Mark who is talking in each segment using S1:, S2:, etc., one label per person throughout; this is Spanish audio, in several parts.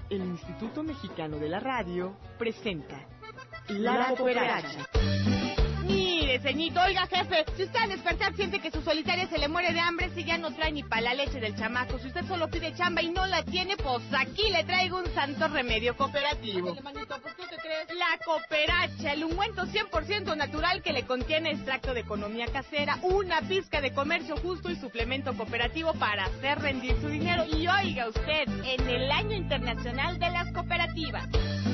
S1: El Instituto Mexicano de la Radio presenta La Cooperacha.
S2: Mire, ceñito, oiga, jefe, si usted al despertar siente que su solitaria se le muere de hambre, si ya no trae ni para la leche del chamaco, si usted solo pide chamba y no la tiene, pues aquí le traigo un santo remedio cooperativo.
S3: Ándale, manito, ¿por qué te crees?
S2: La Cooperacha, el ungüento 100% natural que le contiene extracto de economía casera, una pizca de comercio justo y suplemento cooperativo para hacer rendir su dinero. Y oiga usted, en el Año Internacional de las Cooperativas.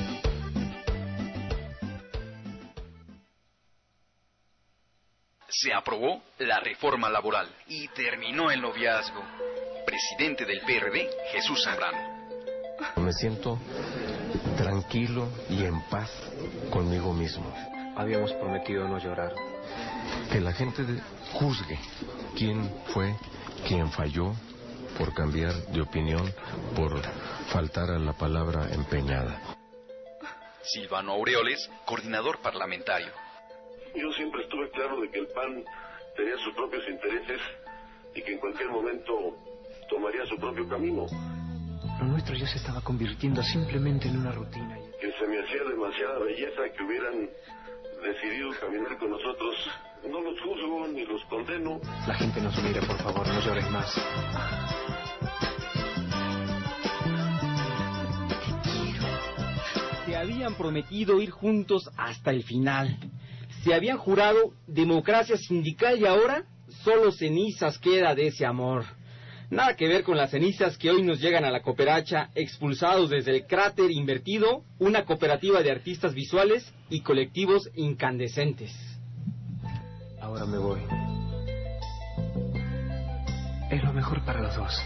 S4: Se aprobó la reforma laboral y terminó el noviazgo. Presidente del PRD, Jesús Zambrano.
S5: Me siento tranquilo y en paz conmigo mismo.
S6: Habíamos prometido no llorar.
S5: Que la gente juzgue quién fue quien falló por cambiar de opinión, por faltar a la palabra empeñada.
S4: Silvano Aureoles, coordinador parlamentario.
S7: Yo siempre estuve claro de que el PAN tenía sus propios intereses y que en cualquier momento tomaría su propio camino.
S6: Lo nuestro ya se estaba convirtiendo simplemente en una rutina.
S7: Que se me hacía demasiada belleza que hubieran decidido caminar con nosotros. No los juzgo ni los condeno.
S6: La gente nos mira, por favor, no llores más.
S8: Se habían prometido ir juntos hasta el final. Se habían jurado democracia sindical y ahora solo cenizas queda de ese amor. Nada que ver con las cenizas que hoy nos llegan a la Cooperacha, expulsados desde el Cráter Invertido, una cooperativa de artistas visuales y colectivos incandescentes.
S6: Ahora me voy. Es lo mejor para los dos.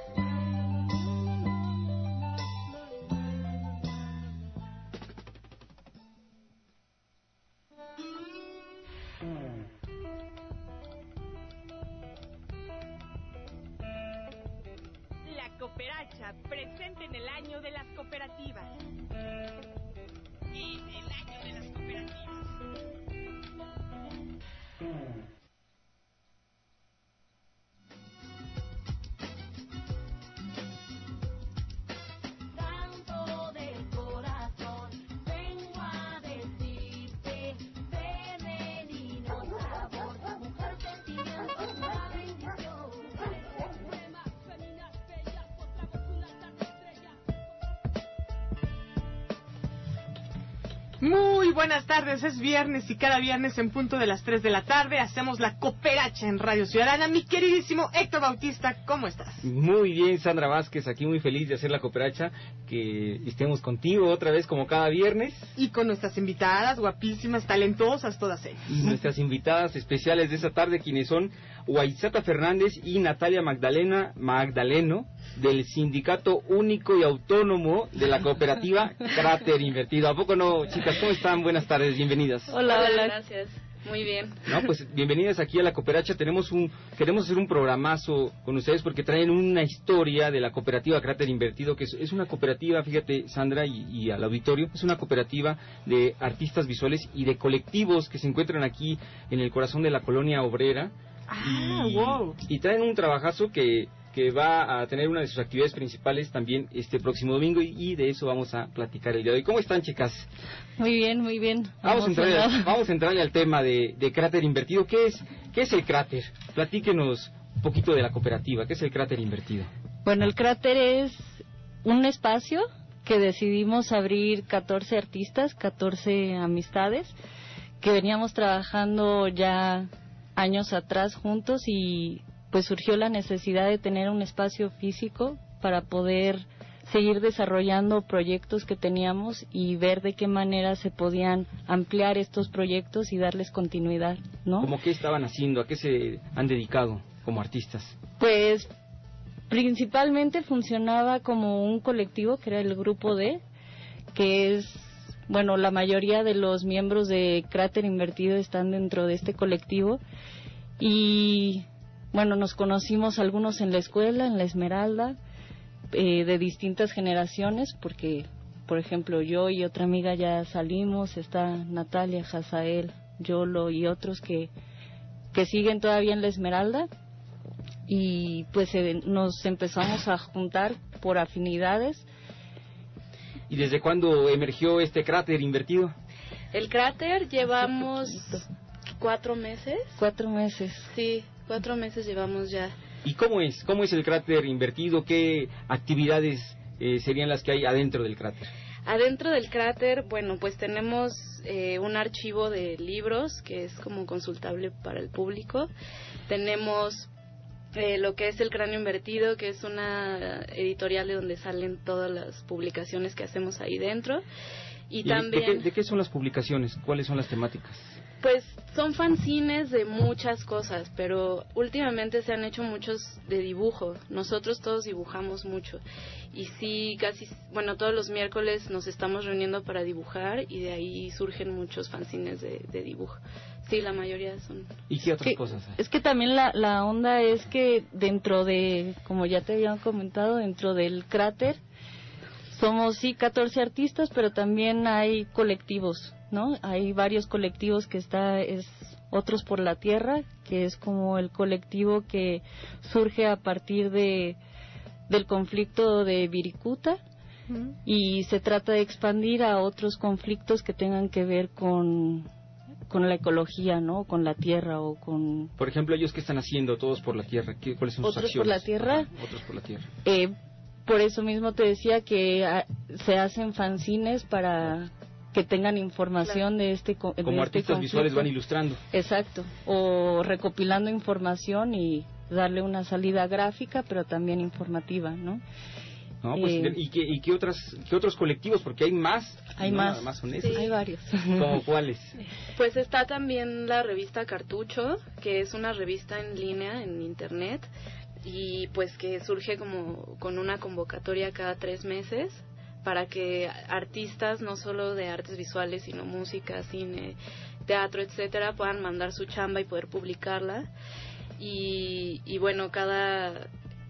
S2: La Cooperacha, presente en el Año de las Cooperativas. En el Año de las Cooperativas.
S9: Canto del corazón, vengo a decirte, femenino sabor, mujer sentimiento, una bendición.
S1: Muy buenas tardes, es viernes y cada viernes en punto de las 3 de la tarde hacemos la Cooperacha en Radio Ciudadana. Mi queridísimo Héctor Bautista, ¿cómo estás?
S8: Muy bien, Sandra Vázquez, aquí muy feliz de hacer la Cooperacha, que estemos contigo otra vez como cada viernes.
S1: Y con nuestras invitadas, guapísimas, talentosas, todas ellas.
S8: Y nuestras invitadas especiales de esta tarde, quienes son Waitzata Fernández y Natalia Magdaleno, del Sindicato Único y Autónomo de la Cooperativa Cráter Invertido. ¿A poco no, chicas? ¿Cómo están? Buenas tardes, bienvenidas.
S10: Hola, gracias. Muy bien.
S8: No, pues bienvenidas aquí a la Cooperacha. Queremos hacer un programazo con ustedes porque traen una historia de la Cooperativa Cráter Invertido, que es una cooperativa, fíjate, Sandra, y al auditorio, es una cooperativa de artistas visuales y de colectivos que se encuentran aquí en el corazón de la colonia obrera.
S1: Wow.
S8: Y traen un trabajazo que va a tener una de sus actividades principales también este próximo domingo y de eso vamos a platicar el día de hoy. ¿Cómo están, chicas?
S10: Muy bien, muy bien.
S8: Vamos a entrarle al tema de Cráter Invertido. ¿Qué es el Cráter? Platíquenos un poquito de la cooperativa. ¿Qué es el Cráter Invertido?
S10: Bueno, el Cráter es un espacio que decidimos abrir 14 artistas, 14 amistades, que veníamos trabajando ya años atrás juntos y pues surgió la necesidad de tener un espacio físico para poder seguir desarrollando proyectos que teníamos y ver de qué manera se podían ampliar estos proyectos y darles continuidad, ¿no?
S8: ¿Cómo qué estaban haciendo? ¿A qué se han dedicado como artistas?
S10: Pues principalmente funcionaba como un colectivo que era el Grupo D, que es, bueno, la mayoría de los miembros de Cráter Invertido están dentro de este colectivo y bueno, nos conocimos algunos en la escuela, en la Esmeralda, de distintas generaciones, porque, por ejemplo, yo y otra amiga ya salimos, está Natalia, Hazael, Yolo y otros que siguen todavía en la Esmeralda, y pues nos empezamos a juntar por afinidades
S8: ¿Y desde cuándo emergió este cráter invertido?
S3: El cráter llevamos 4 meses.
S10: 4 meses.
S3: Sí, 4 meses llevamos ya.
S8: ¿Y cómo es? ¿Cómo es el cráter invertido? ¿Qué actividades serían las que hay adentro del cráter?
S3: Adentro del cráter, bueno, pues tenemos un archivo de libros que es como consultable para el público. Tenemos lo que es el Cráneo Invertido, que es una editorial de donde salen todas las publicaciones que hacemos ahí dentro. Y también...
S8: ¿De qué son las publicaciones? ¿Cuáles son las temáticas?
S3: Pues son fanzines de muchas cosas, pero últimamente se han hecho muchos de dibujo. Nosotros todos dibujamos mucho. Y sí, casi, bueno, todos los miércoles nos estamos reuniendo para dibujar y de ahí surgen muchos fanzines de dibujo. Sí, la mayoría son...
S8: ¿Y qué otras cosas hay?
S10: Es que también la onda es que dentro de, como ya te habían comentado, dentro del cráter, somos sí 14 artistas, pero también hay colectivos, ¿no? Hay varios colectivos que es Otros por la Tierra, que es como el colectivo que surge a partir del conflicto de Viricuta, y se trata de expandir a otros conflictos que tengan que ver con la ecología, ¿no? Con la tierra o con...
S8: Por ejemplo, ellos, ¿qué están haciendo? Todos por la Tierra. ¿Cuáles son sus
S10: Otros
S8: acciones?
S10: por la Tierra.
S8: Ajá, Otros por la Tierra.
S10: Por eso mismo te decía que se hacen fanzines para que tengan información de este
S8: Como
S10: de este
S8: artistas visuales van ilustrando.
S10: Exacto, o recopilando información y darle una salida gráfica, pero también informativa, ¿no?
S8: No, pues, ¿y qué otros colectivos? Porque hay más.
S10: Hay
S8: no
S10: más.
S8: Nada más son esos.
S10: Sí. Hay varios.
S8: ¿Cómo cuáles?
S3: Pues está también la revista Cartucho, que es una revista en línea, en internet, y pues que surge como con una convocatoria cada 3 meses para que artistas, no solo de artes visuales, sino música, cine, teatro, etcétera, puedan mandar su chamba y poder publicarla. Y bueno, cada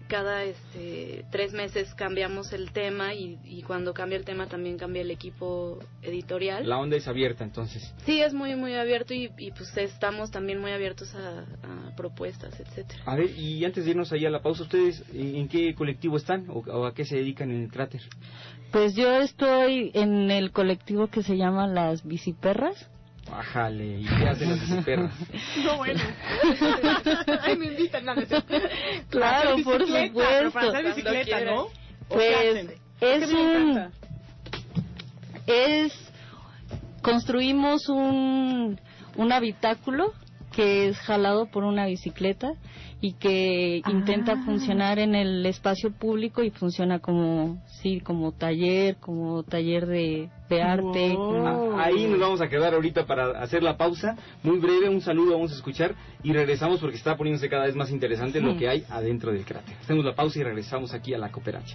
S3: 3 meses cambiamos el tema y cuando cambia el tema también cambia el equipo editorial.
S8: La onda es abierta, entonces.
S3: Sí, es muy muy abierto y pues estamos también muy abiertos a propuestas, etcétera.
S8: A ver, y antes de irnos ahí a la pausa, ¿ustedes en qué colectivo están o a qué se dedican en el cráter?
S10: Pues yo estoy en el colectivo que se llama Las Biciperras.
S8: Bájale, ¿y qué hacen las biciperras?
S1: No, bueno. Ay, me invitan a hacer.
S10: Claro, por supuesto.
S1: Para hacer bicicleta, ¿no?
S10: Pues construimos un habitáculo que es jalado por una bicicleta y que intenta funcionar en el espacio público y funciona como taller de arte.
S8: Ahí nos vamos a quedar ahorita para hacer la pausa. Muy breve, un saludo vamos a escuchar y regresamos porque está poniéndose cada vez más interesante lo que hay adentro del cráter. Hacemos la pausa y regresamos aquí a la Cooperacha.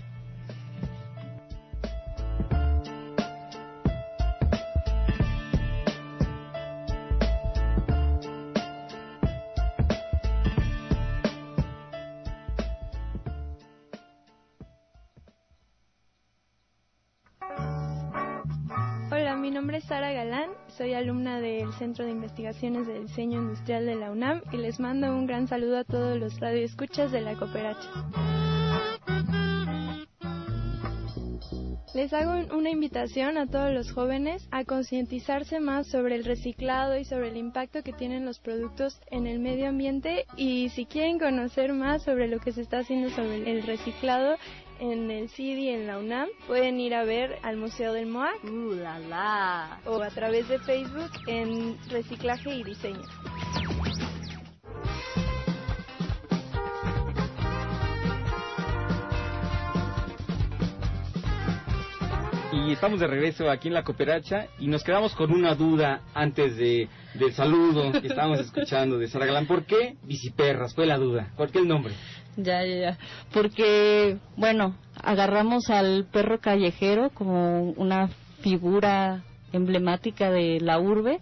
S11: Mi nombre es Sara Galán, soy alumna del Centro de Investigaciones de Diseño Industrial de la UNAM y les mando un gran saludo a todos los radioescuchas de la Cooperacha. Les hago una invitación a todos los jóvenes a concientizarse más sobre el reciclado y sobre el impacto que tienen los productos en el medio ambiente, y si quieren conocer más sobre lo que se está haciendo sobre el reciclado en el CIDI en la UNAM, pueden ir a ver al Museo del MOAC o a través de Facebook en Reciclaje y Diseño.
S8: Y estamos de regreso aquí en la Cooperacha y nos quedamos con una duda antes del saludo que estábamos escuchando de Sara Galán. ¿Por qué Biciperras? Fue la duda. ¿Por qué el nombre?
S10: Ya. Porque, bueno, agarramos al perro callejero como una figura emblemática de la urbe,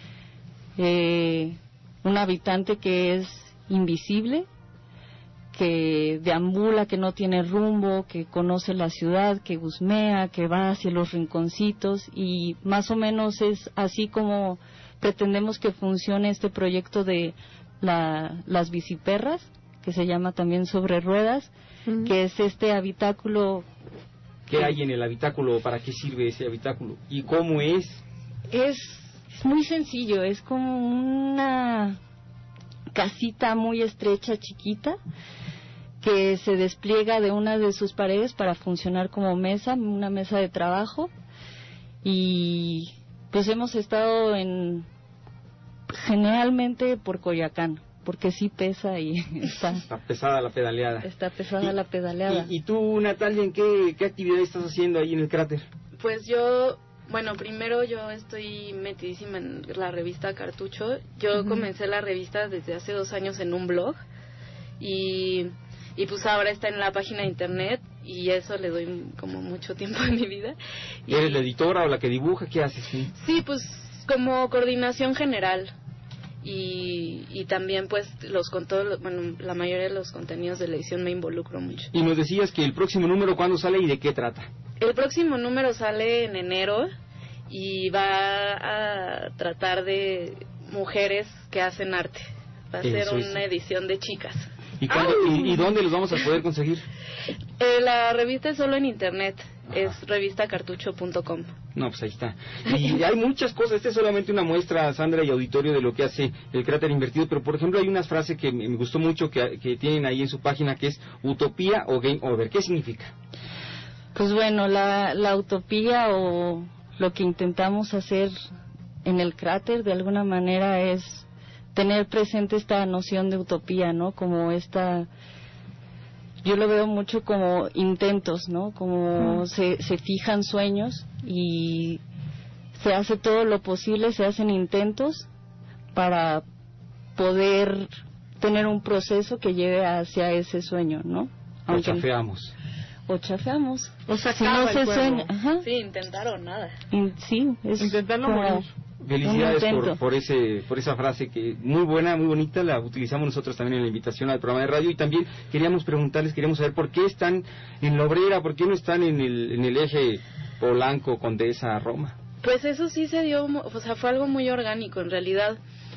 S10: un habitante que es invisible, que deambula, que no tiene rumbo, que conoce la ciudad, que husmea, que va hacia los rinconcitos, y más o menos es así como pretendemos que funcione este proyecto de las biciperras, que se llama también Sobre Ruedas, que es este habitáculo
S8: ¿Qué hay en el habitáculo? ¿Para qué sirve ese habitáculo? ¿Y cómo es?
S10: Es muy sencillo, es como una casita muy estrecha, chiquita, que se despliega de una de sus paredes para funcionar como mesa, una mesa de trabajo. Y pues hemos estado generalmente por Coyoacán, porque sí pesa y
S8: está pesada la pedaleada.
S10: Está pesada la pedaleada.
S8: ¿Y tú, Natalia, en qué actividad estás haciendo ahí en el cráter?
S3: Pues yo, bueno, primero yo estoy metidísima en la revista Cartucho. Yo comencé la revista desde hace 2 años en un blog y pues ahora está en la página de internet y eso le doy como mucho tiempo de mi vida.
S8: ¿Eres la editora o la que dibuja? ¿Qué haces?
S3: Sí, pues como coordinación general y también pues la mayoría de los contenidos de la edición me involucro mucho.
S8: Y nos decías que el próximo número, ¿cuándo sale y de qué trata?
S3: El próximo número sale en enero y va a tratar de mujeres que hacen arte. Va a ser una edición de chicas.
S8: ¿Y dónde los vamos a poder conseguir?
S3: La revista es solo en internet, es revistacartucho.com.
S8: No, pues ahí está. Y hay muchas cosas, esta es solamente una muestra, Sandra y auditorio, de lo que hace el cráter invertido, pero por ejemplo hay una frase que me gustó mucho que tienen ahí en su página, que es utopía o game over. ¿Qué significa?
S10: Pues bueno, la utopía o lo que intentamos hacer en el cráter de alguna manera es tener presente esta noción de utopía, ¿no? Como yo lo veo mucho como intentos, ¿no? Como se fijan sueños y se hace todo lo posible, se hacen intentos para poder tener un proceso que lleve hacia ese sueño, ¿no?
S8: O chafeamos.
S10: O sea, si no se sueña. Ajá.
S3: Sí, intentar o nada.
S10: Sí, es
S1: intentarlo
S10: como
S8: Felicidades por esa frase que muy buena, muy bonita, la utilizamos nosotros también en la invitación al programa de radio. Y también queríamos saber por qué están en la Obrera, por qué no están en el eje Polanco, Condesa, Roma.
S3: Pues eso sí se dio, o sea, fue algo muy orgánico en realidad.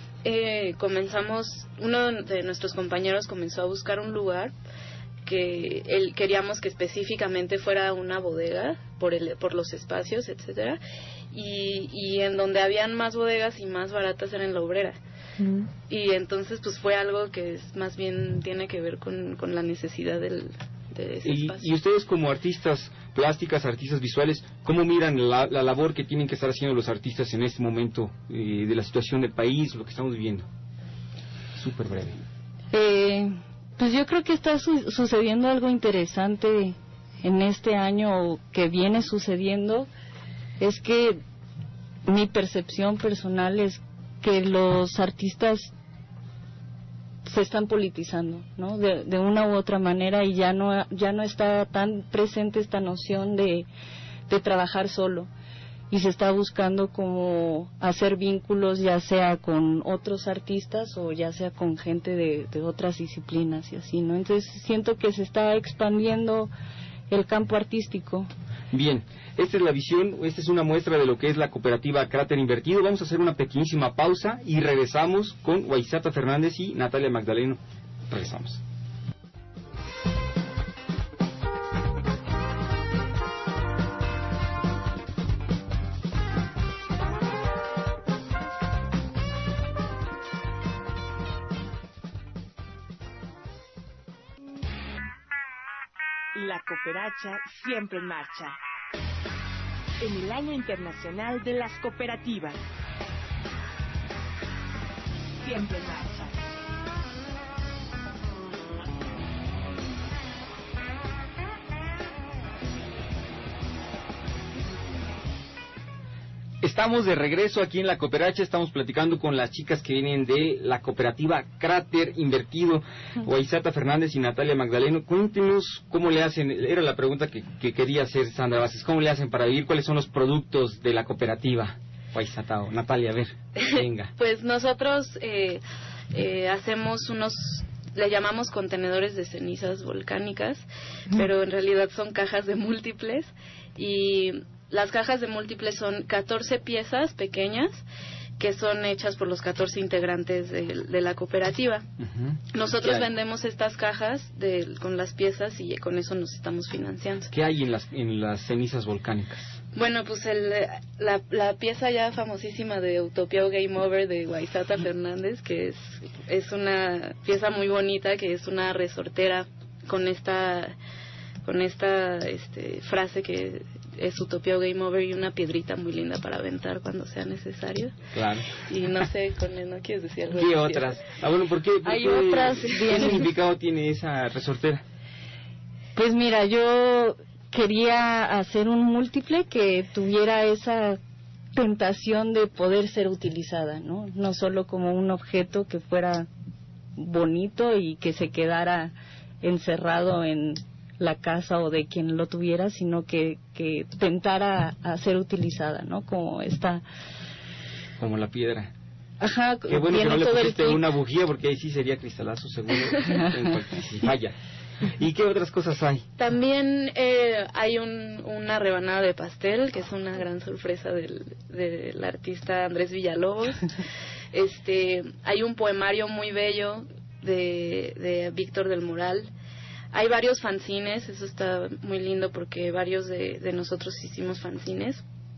S3: Uno de nuestros compañeros comenzó a buscar un lugar que queríamos que específicamente fuera una bodega por los espacios, etcétera, y en donde habían más bodegas y más baratas era en la Obrera. Y entonces pues fue algo que más bien tiene que ver con la necesidad de ese espacio.
S8: Y ustedes como artistas plásticas, artistas visuales, ¿cómo miran la labor que tienen que estar haciendo los artistas en este momento de la situación del país, lo que estamos viviendo? Súper breve.
S10: Pues yo creo que está sucediendo algo interesante en este año que viene sucediendo. Es que mi percepción personal es que los artistas se están politizando, ¿no? De una u otra manera, y ya no está tan presente esta noción de trabajar solo, y se está buscando como hacer vínculos, ya sea con otros artistas o ya sea con gente de otras disciplinas y así, ¿no? Entonces siento que se está expandiendo el campo artístico.
S8: Bien, esta es la visión, esta es una muestra de lo que es la cooperativa Cráter Invertido. Vamos a hacer una pequeñísima pausa y regresamos con Waisatta Fernández y Natalia Magdaleno. Regresamos.
S2: La cooperacha siempre en marcha. En el Año Internacional de las Cooperativas. Siempre en marcha.
S8: Estamos de regreso aquí en la Cooperacha, estamos platicando con las chicas que vienen de la cooperativa Cráter Invertido, Waisatta Fernández y Natalia Magdaleno. Cuéntenos cómo le hacen, era la pregunta que quería hacer Sandra Vázquez, ¿cómo le hacen para vivir? ¿Cuáles son los productos de la cooperativa? Waisatta o Natalia, a ver, venga.
S3: Pues nosotros hacemos le llamamos contenedores de cenizas volcánicas, pero en realidad son cajas de múltiples, y las cajas de múltiples son 14 piezas pequeñas que son hechas por los 14 integrantes de la cooperativa. Nosotros vendemos estas cajas con las piezas y con eso nos estamos financiando.
S8: ¿Qué hay en las cenizas volcánicas?
S3: Bueno, pues la pieza ya famosísima de Utopia o Game Over de Guaisata Fernández, que es una pieza muy bonita, que es una resortera con esta frase que es Utopia o Game Over y una piedrita muy linda para aventar cuando sea necesario.
S8: Claro.
S3: Y no sé, ¿no quieres decir algo?
S8: ¿Qué otras? Bueno, ¿por qué?
S3: Hay otras.
S8: ¿Qué significado tiene esa resortera?
S10: Pues mira, yo quería hacer un múltiple que tuviera esa tentación de poder ser utilizada, ¿no? No solo como un objeto que fuera bonito y que se quedara encerrado en la casa o de quien lo tuviera, sino que tentara a ser utilizada, ¿no? Como
S8: la piedra.
S10: Ajá.
S8: Qué bueno que no le pusiste una bujía, porque ahí sí sería cristalazo seguro. Si falla. ¿Y qué otras cosas hay?
S3: También hay una rebanada de pastel, que es una gran sorpresa del artista Andrés Villalobos. Hay un poemario muy bello de Víctor del Moral. Hay varios fanzines, eso está muy lindo porque varios de nosotros hicimos fanzines.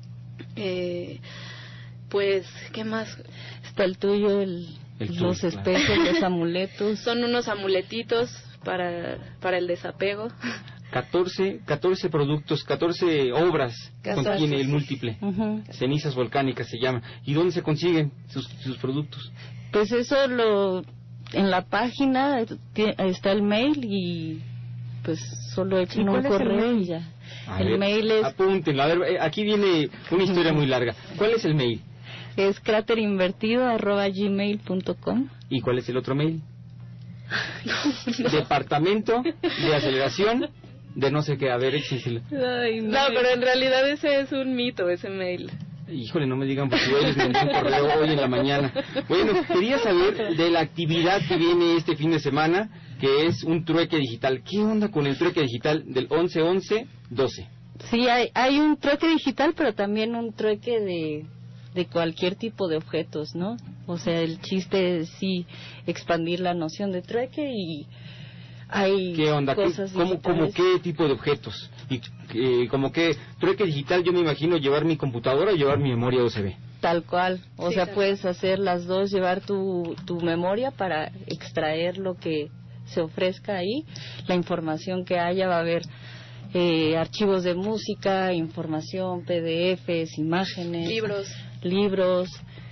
S3: Pues, ¿qué más?
S10: Está el tuyo, los espejos, los amuletos.
S3: Son unos amuletitos para el desapego.
S8: 14 productos, 14 obras contiene el múltiple. Cenizas volcánicas se llama. ¿Y dónde se consiguen sus productos?
S10: Pues eso en la página está el mail y pues solo echen un correo y ya. El mail es...
S8: Apúntenlo. A ver, aquí viene una historia muy larga. ¿Cuál es el mail?
S10: Es craterinvertido@gmail.com.
S8: ¿Y cuál es el otro mail? Departamento de Aceleración de no sé qué. A ver, échenselo.
S3: No, pero en realidad ese es un mito, ese mail.
S8: Híjole, no me digan porque yo les mandé un correo hoy en la mañana. Bueno, quería saber de la actividad que viene este fin de semana, que es un trueque digital. ¿Qué onda con el trueque digital del 11-11-12?
S10: Sí, hay un trueque digital, pero también un trueque de cualquier tipo de objetos, ¿no? O sea, el chiste es sí expandir la noción de trueque y hay
S8: ¿qué onda?
S10: Cosas
S8: ¿Cómo qué tipo de objetos? Y como que trueque digital, yo me imagino llevar mi computadora o llevar mi memoria USB.
S10: Tal cual, o sea, puedes hacer las dos, llevar tu memoria para extraer lo que se ofrezca ahí, la información que haya, va a haber archivos de música, información, PDFs, imágenes, libros,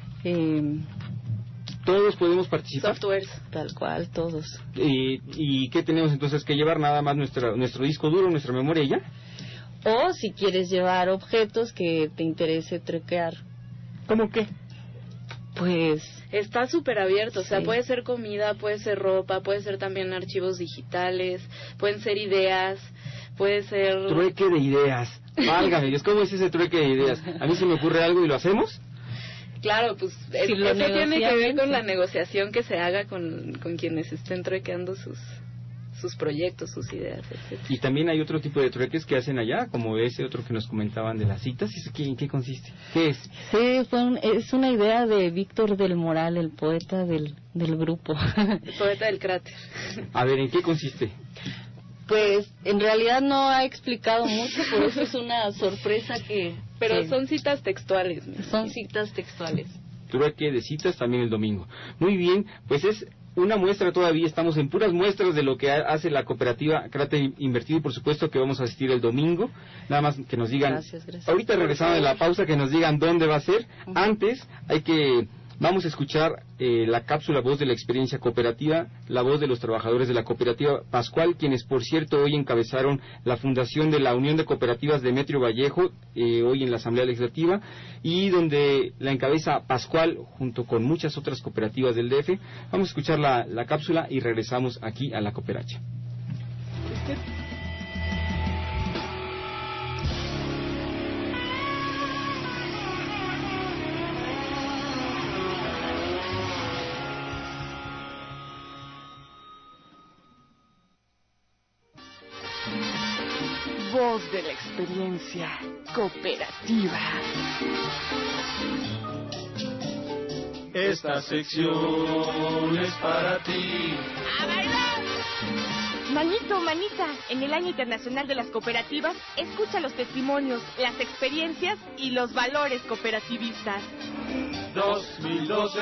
S8: ¿todos podemos participar?
S3: Softwares.
S10: Tal cual, todos.
S8: ¿Y qué tenemos entonces que llevar? Nada más nuestro disco duro, nuestra memoria y ya.
S10: O si quieres llevar objetos que te interese truquear.
S8: ¿Cómo qué?
S3: Pues está súper abierto, o sea, puede ser comida, puede ser ropa, puede ser también archivos digitales, pueden ser ideas, puede ser...
S8: Trueque de ideas. Válgame Dios, ¿cómo es ese trueque de ideas? A mí se me ocurre algo y lo hacemos.
S3: Claro, pues eso tiene que ver con la negociación que se haga con quienes estén truequeando sus proyectos, sus ideas, etc.
S8: Y también hay otro tipo de trueques que hacen allá, como ese otro que nos comentaban de las citas. ¿En qué consiste? ¿Qué es?
S10: Sí, es una idea de Víctor del Moral, el poeta del grupo.
S3: El poeta del cráter.
S8: A ver, ¿en qué consiste?
S10: Pues en realidad no ha explicado mucho, por eso es una sorpresa
S3: Pero son citas textuales.
S10: Son citas textuales.
S8: Trueque de citas también el domingo. Muy bien, pues es una muestra todavía, estamos en puras muestras de lo que hace la cooperativa Cráter Invertido, y por supuesto que vamos a asistir el domingo. Nada más que nos digan,
S10: gracias.
S8: Ahorita regresando de la pausa, que nos digan dónde va a ser. Antes vamos a escuchar la cápsula Voz de la Experiencia Cooperativa, la voz de los trabajadores de la cooperativa Pascual, quienes por cierto hoy encabezaron la fundación de la Unión de Cooperativas Demetrio Vallejo, hoy en la Asamblea Legislativa, y donde la encabeza Pascual junto con muchas otras cooperativas del DF. Vamos a escuchar la cápsula y regresamos aquí a la Cooperacha.
S12: Voz de la Experiencia Cooperativa. Esta sección es para ti.
S2: ¡A bailar! Manito, manita, en el Año Internacional de las Cooperativas, escucha los testimonios, las experiencias y los valores cooperativistas.
S12: 2012.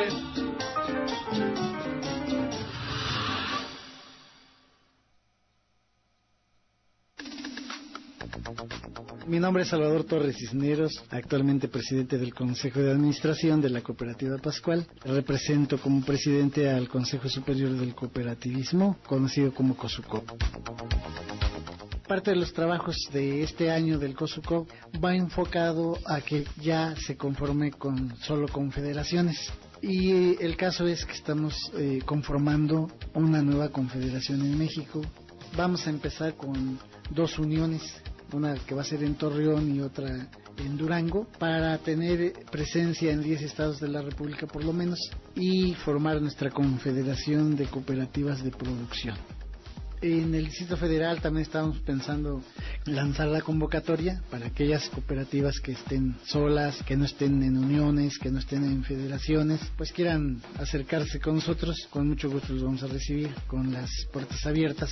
S13: Mi nombre es Salvador Torres Cisneros, actualmente presidente del Consejo de Administración de la Cooperativa Pascual. Represento como presidente al Consejo Superior del Cooperativismo, conocido como COSUCOP. Parte de los trabajos de este año del COSUCOP va enfocado a que ya se conforme con solo confederaciones. Y el caso es que estamos conformando una nueva confederación en México. Vamos a empezar con 2 uniones, una que va a ser en Torreón y otra en Durango, para tener presencia en 10 estados de la República por lo menos y formar nuestra Confederación de Cooperativas de Producción. En el Distrito Federal también estamos pensando lanzar la convocatoria para aquellas cooperativas que estén solas, que no estén en uniones, que no estén en federaciones, pues quieran acercarse con nosotros. Con mucho gusto los vamos a recibir con las puertas abiertas.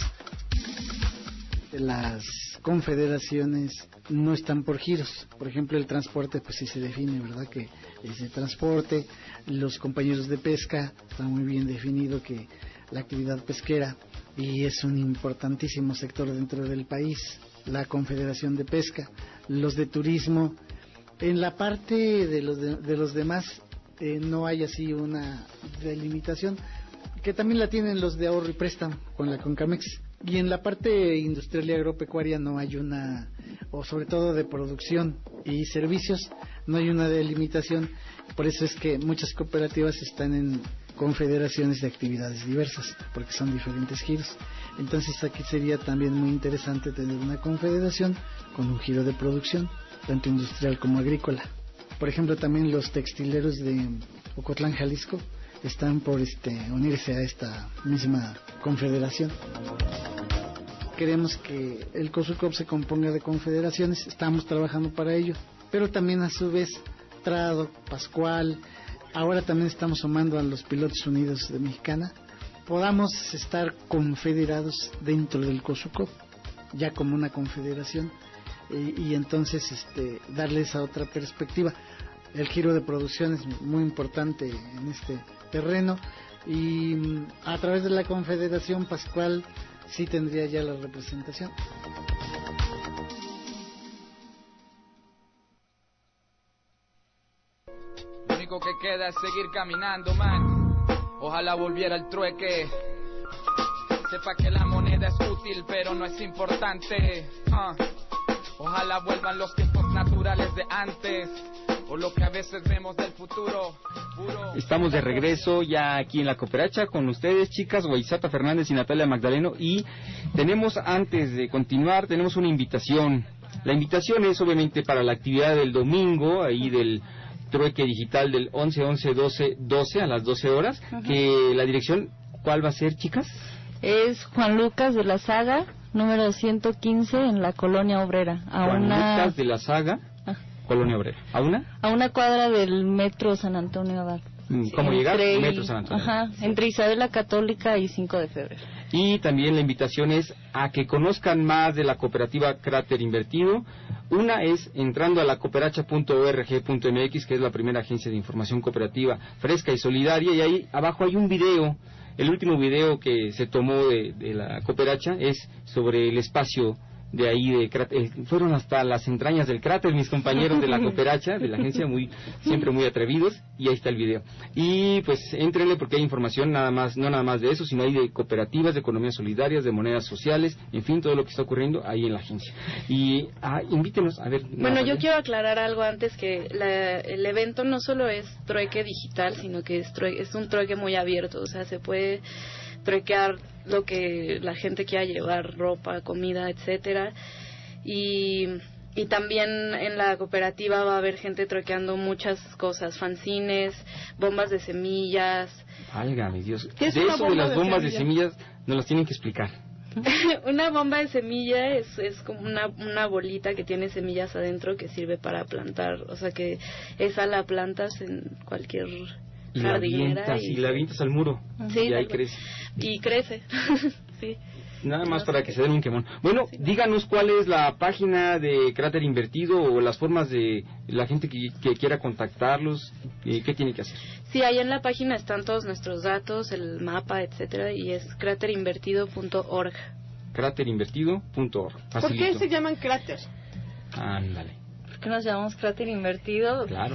S13: Las confederaciones no están por giros. Por ejemplo, el transporte, pues sí se define, ¿verdad? Que es el transporte. Los compañeros de pesca, está muy bien definido que la actividad pesquera, y es un importantísimo sector dentro del país, la Confederación de Pesca. Los de turismo. En la parte de los demás no hay así una delimitación, que también la tienen los de ahorro y préstamo con la Concamex. Y en la parte industrial y agropecuaria no hay una, o sobre todo de producción y servicios, no hay una delimitación. Por eso es que muchas cooperativas están en confederaciones de actividades diversas, porque son diferentes giros. Entonces aquí sería también muy interesante tener una confederación con un giro de producción, tanto industrial como agrícola. Por ejemplo, también los textileros de Ocotlán, Jalisco, están por unirse a esta misma confederación. Queremos que el COSUCOP se componga de confederaciones, estamos trabajando para ello, pero también a su vez Trado, Pascual, ahora también estamos sumando a los Pilotos Unidos de Mexicana, podamos estar confederados dentro del COSUCOP, ya como una confederación, y entonces darle esa otra perspectiva. El giro de producción es muy importante en este terreno, y a través de la Confederación Pascual sí tendría ya la representación.
S14: Lo único que queda es seguir caminando, man. Ojalá volviera el trueque. Sepa que la moneda es útil, pero no es importante. Ojalá vuelvan los tiempos naturales de antes, o lo que a veces vemos del futuro.
S8: Estamos de regreso ya aquí en la Cooperacha con ustedes, chicas, Guaisata Fernández y Natalia Magdaleno, y tenemos, antes de continuar, tenemos una invitación. La invitación es obviamente para la actividad del domingo, ahí del trueque digital del 11-11-12-12 a las 12 horas, que la dirección, ¿cuál va a ser, chicas?
S10: Es Juan Lucas de la Saga, número 115, en la Colonia Obrera.
S8: Lucas de la Saga, Colonia Obrera. ¿A una
S10: cuadra del Metro San Antonio Abad.
S8: ¿Cómo llegar? Metro San Antonio.
S10: Entre Isabel la Católica y 5 de febrero.
S8: Y también la invitación es a que conozcan más de la cooperativa Cráter Invertido. Una es entrando a la cooperacha.org.mx, que es la primera agencia de información cooperativa fresca y solidaria, y ahí abajo hay un video. El último video que se tomó de la Cooperacha es sobre el espacio de ahí de Cráter. Fueron hasta las entrañas del Cráter mis compañeros de la Cooperacha, de la agencia, siempre muy atrevidos, y ahí está el video. Y pues éntrenle porque hay información no nada más de eso, sino hay de cooperativas, de economías solidarias, de monedas sociales, en fin, todo lo que está ocurriendo ahí en la agencia. Y invítenos a ver.
S3: Bueno, yo quiero aclarar algo antes, que el evento no solo es trueque digital, sino que es un trueque muy abierto, o sea, se puede truequear lo que la gente quiera llevar, ropa, comida, etcétera. Y también en la cooperativa va a haber gente truequeando muchas cosas, fanzines, bombas de semillas.
S8: Válgame Dios. De eso de las bombas de semillas nos las tienen que explicar.
S3: Una bomba de semilla es como una bolita que tiene semillas adentro que sirve para plantar, o sea que esa la plantas en cualquier
S8: Y la
S3: jardinera.
S8: avientas al muro.
S3: Sí,
S8: y ahí crece.
S3: Y crece, sí.
S8: Nada más para que se den un quemón. Bueno, díganos cuál es la página de Cráter Invertido o las formas de la gente que quiera contactarlos, qué tiene que hacer.
S3: Sí, ahí en la página están todos nuestros datos, el mapa, etcétera, y es craterinvertido.org.
S8: Craterinvertido.org.
S1: ¿Por qué se llaman cráter?
S8: Ándale.
S10: ¿Por qué nos llamamos Cráter Invertido?
S8: Claro.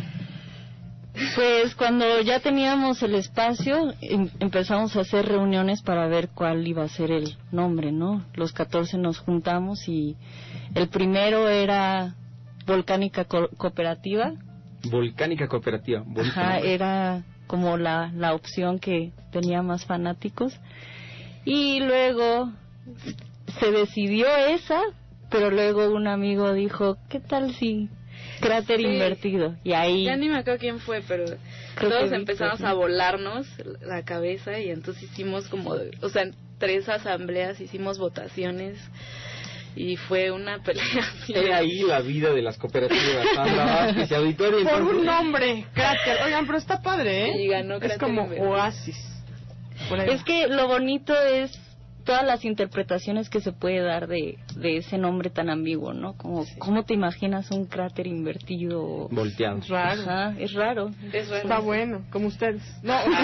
S10: Pues cuando ya teníamos el espacio, empezamos a hacer reuniones para ver cuál iba a ser el nombre, ¿no? Los 14 nos juntamos y el primero era Volcánica Cooperativa.
S8: Volcánica Cooperativa.
S10: Ajá, era como la opción que tenía más fanáticos. Y luego se decidió esa, pero luego un amigo dijo, ¿qué tal si Cráter Invertido? Y ahí...
S3: Ya ni me acuerdo quién fue, pero todos empezamos a volarnos la cabeza y entonces hicimos como, o sea, en 3 asambleas hicimos votaciones y fue una pelea.
S8: Era ahí la vida de las cooperativas, Sandra Vázquez y Auditorio.
S1: Por un nombre, Cráter. Oigan, pero está padre, ¿eh?
S3: Y ganó Cráter
S1: es como
S3: Invertido.
S1: Oasis.
S10: Es que lo bonito es todas las interpretaciones que se puede dar de ese nombre tan ambiguo, ¿no? Como, ¿cómo te imaginas un cráter invertido?
S8: Volteado.
S1: Es raro.
S10: Ajá, es raro.
S1: Está bueno, como ustedes. No, o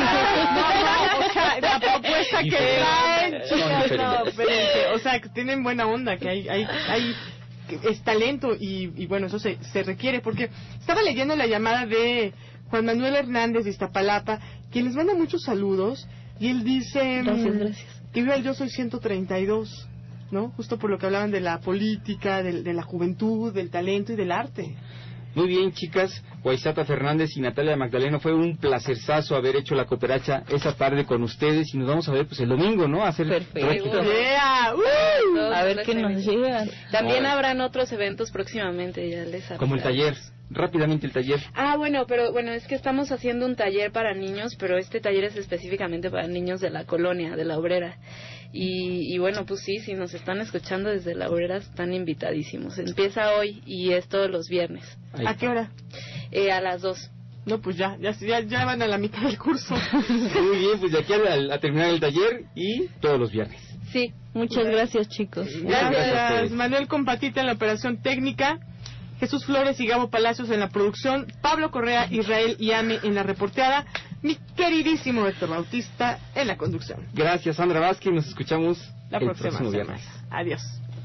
S1: sea, la propuesta que traen, chicas, no, espérense. O sea, que tienen buena onda, que hay es talento y bueno, eso se requiere, porque estaba leyendo la llamada de Juan Manuel Hernández de Iztapalapa, quien les manda muchos saludos, y él dice...
S10: Gracias.
S1: Que viva el Yo Soy 132, ¿no? Justo por lo que hablaban de la política, de la juventud, del talento y del arte.
S8: Muy bien, chicas. Guaisata Fernández y Natalia Magdaleno, fue un placerzazo haber hecho la cooperacha esa tarde con ustedes y nos vamos a ver pues el domingo, ¿no? A hacer
S10: perfecto.
S1: Yeah.
S10: A ver qué nos llega.
S3: También habrán otros eventos próximamente, ya les avisaré.
S8: Como el taller. Rápidamente el taller.
S3: Bueno, es que estamos haciendo un taller para niños, pero este taller es específicamente para niños de la colonia, de la Obrera. Y bueno, pues sí, si nos están escuchando desde la Obrera, están invitadísimos. Empieza hoy y es todos los viernes.
S1: ¿A qué hora?
S3: A las 2.
S1: No, pues ya van a la mitad del curso.
S8: Muy bien, pues de aquí a terminar el taller y todos los viernes.
S3: Sí.
S10: Muchas gracias, chicos.
S1: Gracias, Manuel Compatita en la operación técnica, Jesús Flores y Gabo Palacios en la producción, Pablo Correa, Israel y Ame en la reporteada, mi queridísimo Héctor Bautista en la conducción.
S8: Gracias, Sandra Vázquez. Nos escuchamos
S1: la próxima
S8: próximo viernes.
S1: Adiós.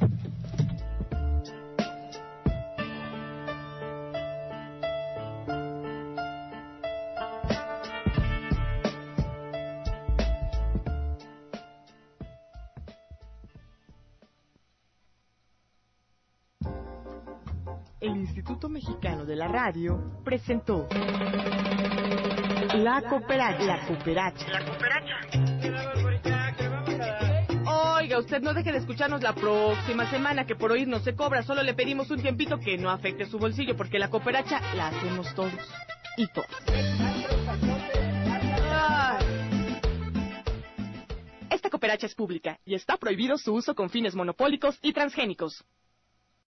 S1: El Instituto Mexicano de la Radio presentó La Cooperacha. Oiga, usted no deje de escucharnos la próxima semana, que por hoy no se cobra, solo le pedimos un tiempito que no afecte su bolsillo, porque la cooperacha la hacemos todos y todas. Esta cooperacha es pública y está prohibido su uso con fines monopólicos y transgénicos.